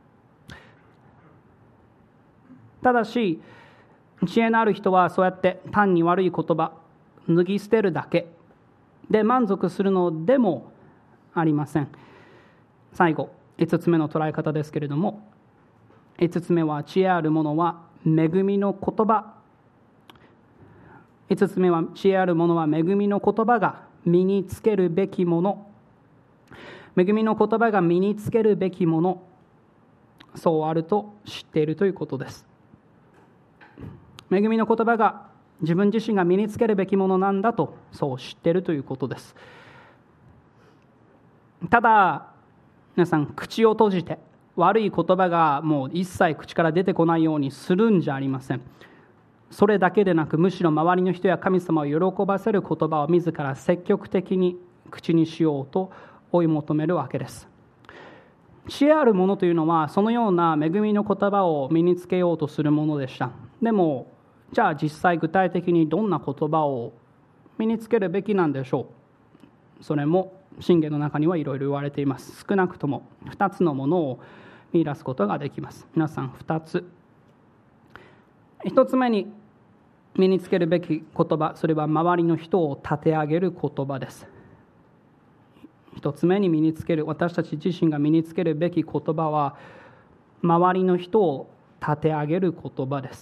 ただし、知恵のある人はそうやって単に悪い言葉脱ぎ捨てるだけで満足するのでもありません。最後、5つ目の捉え方ですけれども、5つ目は、知恵ある者は恵みの言葉。5つ目は、知恵ある者は恵みの言葉が身につけるべきもの。恵みの言葉が身につけるべきもの、そうあると知っているということです。恵みの言葉が自分自身が身につけるべきものなんだと、そう知っているということです。ただ皆さん、口を閉じて悪い言葉がもう一切口から出てこないようにするんじゃありません。それだけでなく、むしろ周りの人や神様を喜ばせる言葉を自ら積極的に口にしようと追い求めるわけです。知恵ある者というのは、そのような恵みの言葉を身につけようとするものでした。でもじゃあ実際具体的にどんな言葉を身につけるべきなんでしょう。それも箴言の中にはいろいろ言われています。少なくとも2つのものを見出すことができます。皆さん、2つ。1つ目に身につけるべき言葉、それは周りの人を立て上げる言葉です。1つ目に身につける、私たち自身が身につけるべき言葉は、周りの人を立て上げる言葉です。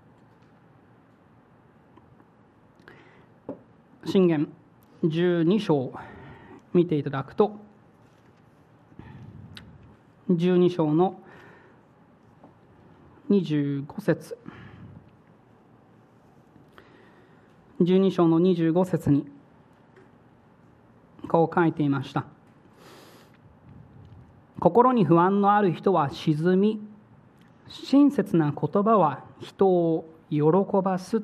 箴言12章見ていただくと、 12章の25節12章の25節にこう書いていました。心に不安のある人は沈み、親切な言葉は人を喜ばす。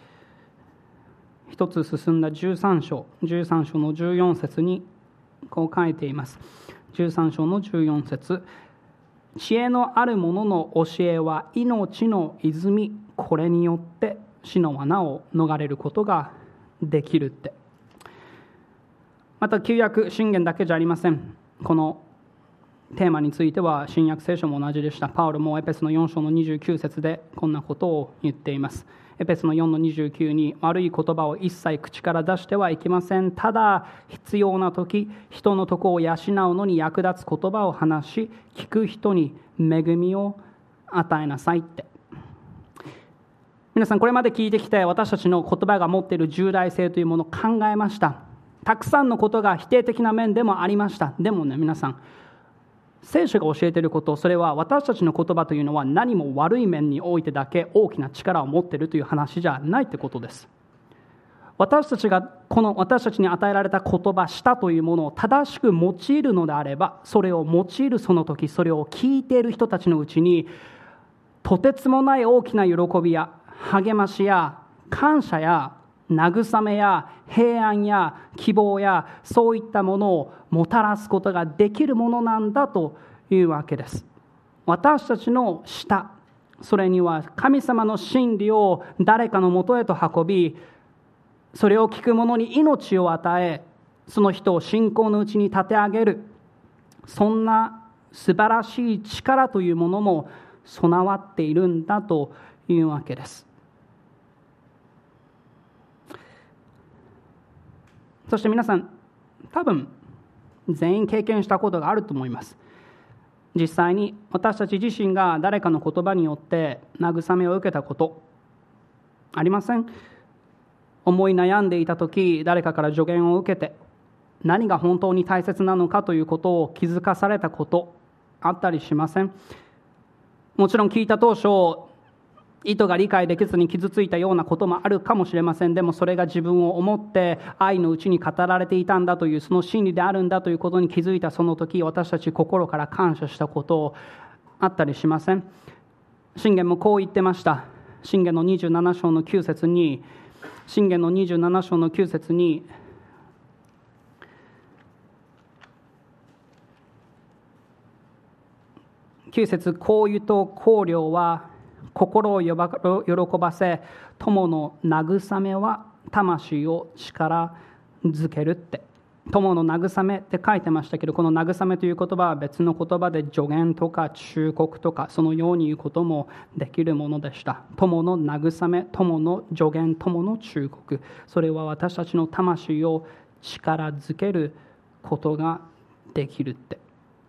一つ進んだ13章の14節にこう書いています。13章の14節、知恵のある者の教えは命の泉、これによって死の罠を逃れることができるって。また旧約箴言だけじゃありません。このテーマについては新約聖書も同じでした。パウロもエペスの4章の29節でこんなことを言っています。エペスの4の29に、悪い言葉を一切口から出してはいけません。ただ必要な時、人の徳を養うのに役立つ言葉を話し、聞く人に恵みを与えなさいって。皆さん、これまで聞いてきて、私たちの言葉が持っている重大性というものを考えました。たくさんのことが否定的な面でもありました。でもね、皆さん、聖書が教えていること、それは私たちの言葉というのは何も悪い面においてだけ大きな力を持っているという話じゃないってことです。私たちに与えられた言葉、舌というものを正しく用いるのであれば、それを用いるその時、それを聞いている人たちのうちにとてつもない大きな喜びや励ましや感謝や慰めや平安や希望やそういったものをもたらすことができるものなんだというわけです。私たちの舌、それには神様の真理を誰かのもとへと運び、それを聞く者に命を与え、その人を信仰のうちに立て上げる、そんな素晴らしい力というものも備わっているんだというわけです。そして皆さん、多分全員経験したことがあると思います。実際に私たち自身が誰かの言葉によって慰めを受けたことありません？思い悩んでいた時、誰かから助言を受けて何が本当に大切なのかということを気づかされたことあったりしません？もちろん聞いた当初、意図が理解できずに傷ついたようなこともあるかもしれません。でもそれが自分を思って愛のうちに語られていたんだという、その真理であるんだということに気づいたその時、私たち心から感謝したことあったりしません？箴言もこう言ってました。箴言の27章の9節に、箴言の27章の9節に、9節、香油と香料は心を喜ばせ、友の慰めは魂を力づけるって。友の慰めって書いてましたけど、この慰めという言葉は別の言葉で助言とか忠告とか、そのように言うこともできるものでした。友の慰め、友の助言、友の忠告、それは私たちの魂を力づけることができるって。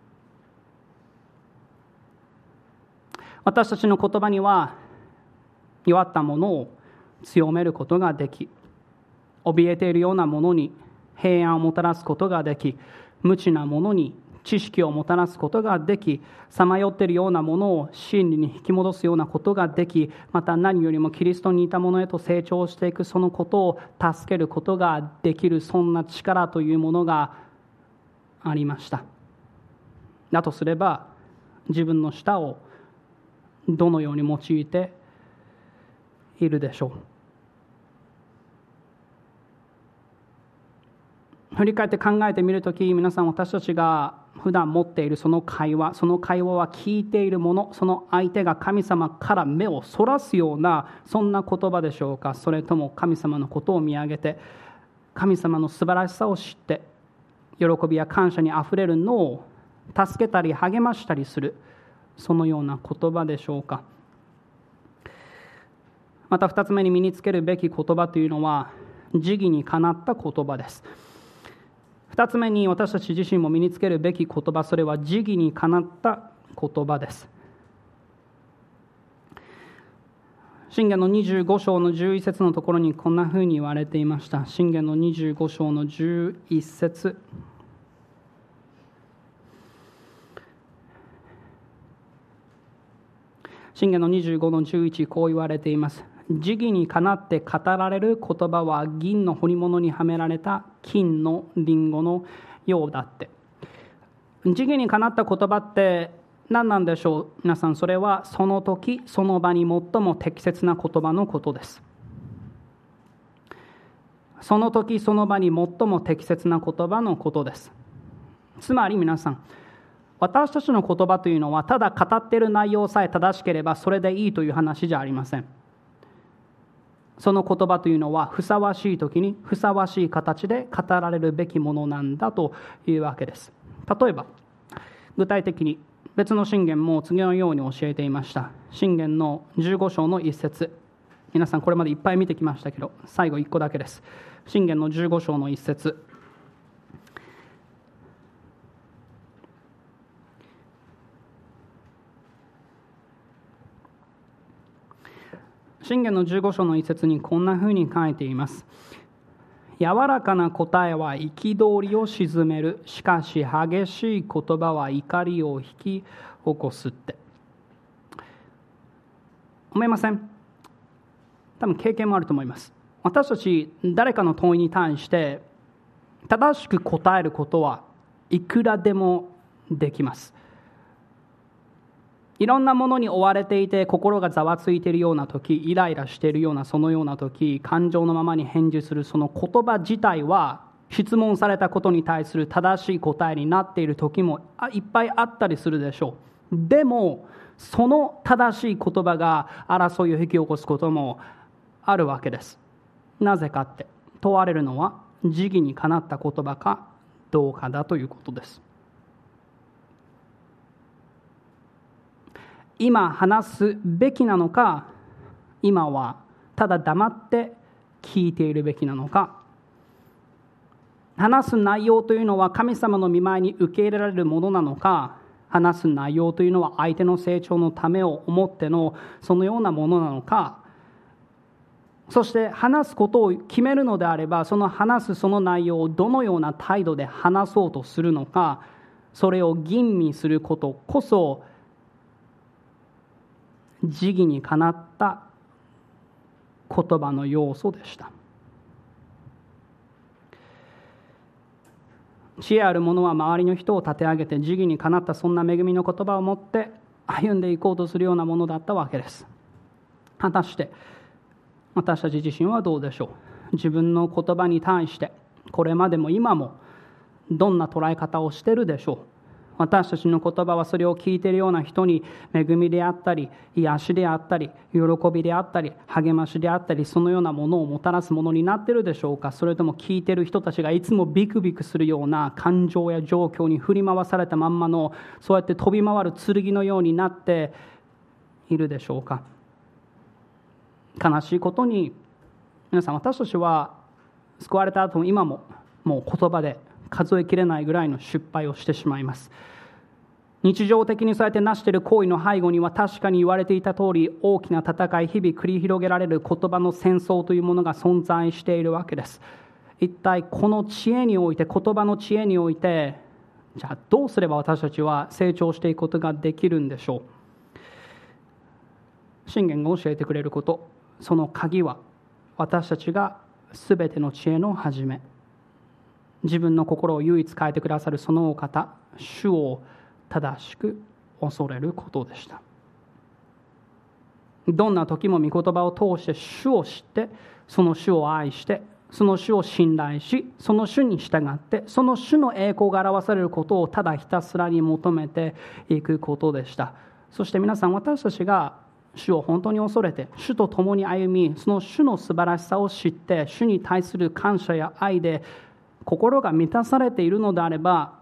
私たちの言葉には弱ったものを強めることができ、怯えているようなものに平安をもたらすことができ、無知なものに知識をもたらすことができ、さまよっているようなものを真理に引き戻すようなことができ、また何よりもキリストに似たものへと成長していくそのことを助けることができる、そんな力というものがありました。だとすれば、自分の舌をどのように用いているでしょう。振り返って考えてみるとき、皆さん、私たちが普段持っているその会話は聞いているもの、その相手が神様から目をそらすようなそんな言葉でしょうか？それとも神様のことを見上げて、神様の素晴らしさを知って喜びや感謝にあふれるのを助けたり励ましたりする、そのような言葉でしょうか？また2つ目に身につけるべき言葉というのは慈義にかなった言葉です。2つ目に私たち自身も身につけるべき言葉、それは慈義にかなった言葉です。箴言の25章の11節のところにこんなふうに言われていました。箴言の25章の11節、 箴言の25の11、こう言われています。時義にかなって語られる言葉は銀の彫り物にはめられた金のリンゴのようだって。時義にかなった言葉って何なんでしょう。皆さん、それはその時その場に最も適切な言葉のことです。その時その場に最も適切な言葉のことです。つまり皆さん、私たちの言葉というのはただ語っている内容さえ正しければそれでいいという話じゃありません。その言葉というのはふさわしい時にふさわしい形で語られるべきものなんだというわけです。例えば具体的に別の箴言も次のように教えていました。箴言の15章の一節、皆さんこれまでいっぱい見てきましたけど最後1個だけです。箴言の15章の一節、箴言の15章の一節にこんなふうに書いています。柔らかな答えは憤りを鎮める。しかし激しい言葉は怒りを引き起こすって。思いません？多分経験もあると思います。私たち誰かの問いに対して正しく答えることはいくらでもできます。いろんなものに追われていて心がざわついているような時、イライラしているようなそのような時、感情のままに返事するその言葉自体は質問されたことに対する正しい答えになっている時もいっぱいあったりするでしょう。でもその正しい言葉が争いを引き起こすこともあるわけです。なぜかって問われるのは時義にかなった言葉かどうかだということです。今話すべきなのか、今はただ黙って聞いているべきなのか。話す内容というのは神様の御前に受け入れられるものなのか、話す内容というのは相手の成長のためを思ってのそのようなものなのか。そして話すことを決めるのであれば、その話すその内容をどのような態度で話そうとするのか、それを吟味することこそ時義にかなった言葉の要素でした。知恵ある者は周りの人を立て上げて時義にかなったそんな恵みの言葉を持って歩んでいこうとするようなものだったわけです。果たして私たち自身はどうでしょう。自分の言葉に対してこれまでも今もどんな捉え方をしているでしょう。私たちの言葉はそれを聞いているような人に恵みであったり癒しであったり喜びであったり励ましであったりそのようなものをもたらすものになっているでしょうか。それとも聞いている人たちがいつもビクビクするような感情や状況に振り回されたまんまのそうやって飛び回る剣のようになっているでしょうか。悲しいことに皆さん、私たちは救われた後も今ももう言葉で数えきれないぐらいの失敗をしてしまいます。日常的にそうやってなしている行為の背後には確かに言われていた通り大きな戦い、日々繰り広げられる言葉の戦争というものが存在しているわけです。一体この知恵において、言葉の知恵において、じゃあどうすれば私たちは成長していくことができるんでしょう。箴言が教えてくれること、その鍵は私たちがすべての知恵の始め、自分の心を唯一変えてくださるそのお方、主を正しく恐れることでした。どんな時も御言葉を通して主を知って、その主を愛して、その主を信頼し、その主に従って、その主の栄光が表されることをただひたすらに求めていくことでした。そして皆さん、私たちが主を本当に恐れて主と共に歩み、その主の素晴らしさを知って主に対する感謝や愛で心が満たされているのであれば、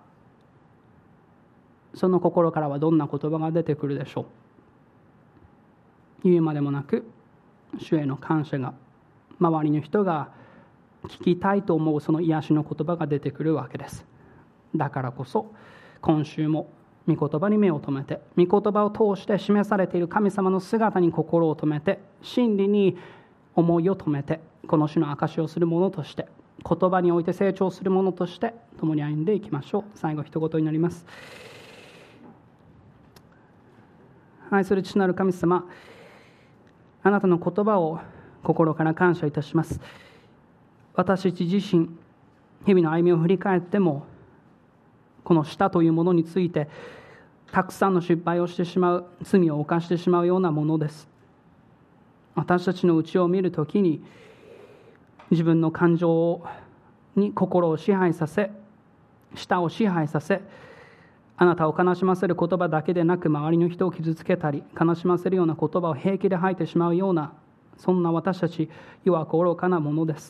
その心からはどんな言葉が出てくるでしょう。言うまでもなく主への感謝が、周りの人が聞きたいと思うその癒しの言葉が出てくるわけです。だからこそ今週も御言葉に目を留めて、御言葉を通して示されている神様の姿に心を留めて、真理に思いを留めて、この主の証しをする者として、言葉において成長する者として共に歩んでいきましょう。最後一言になります。 愛する父なる神様、あなたの言葉を心から感謝いたします。私自身、日々の歩みを振り返っても、この舌というものについてたくさんの失敗をしてしまう、罪を犯してしまうようなものです。私たちの内を見るときに、自分の感情に心を支配させ、舌を支配させ、あなたを悲しませる言葉だけでなく、周りの人を傷つけたり悲しませるような言葉を平気で吐いてしまうような、そんな私たち弱く愚かなものです。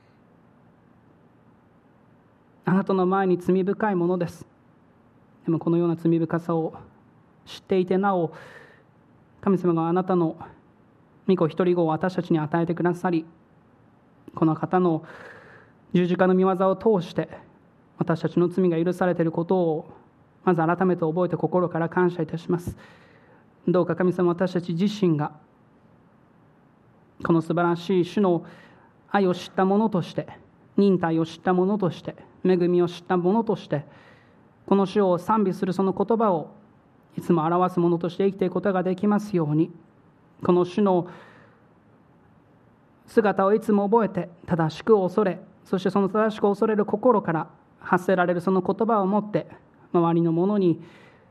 あなたの前に罪深いものです。でもこのような罪深さを知っていてなお、神様があなたの御子一人子を私たちに与えてくださり、この方の十字架の御業を通して私たちの罪が許されていることをまず改めて覚えて心から感謝いたします。どうか神様、私たち自身がこの素晴らしい主の愛を知った者として、忍耐を知った者として、恵みを知った者として、この主を賛美するその言葉をいつも表す者として生きていくことができますように、この主の姿をいつも覚えて正しく恐れ、そしてその正しく恐れる心から発せられるその言葉を持って周りの者に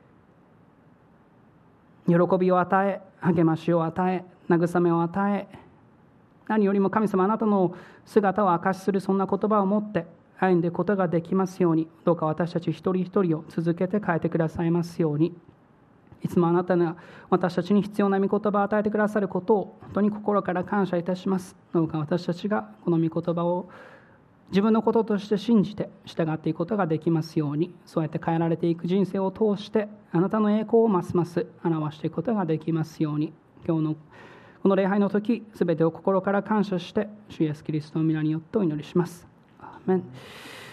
喜びを与え、励ましを与え、慰めを与え、何よりも神様、あなたの姿を証しするそんな言葉を持って歩んでいくことができますように、どうか私たち一人一人を続けて変えてくださいますように。いつもあなたが私たちに必要な御言葉を与えてくださることを本当に心から感謝いたします。どうか私たちがこの御言葉を自分のこととして信じて従っていくことができますように、そうやって変えられていく人生を通してあなたの栄光をますます表していくことができますように、今日のこの礼拝の時、すべてを心から感謝して主イエスキリストの皆によってお祈りします。アーメン。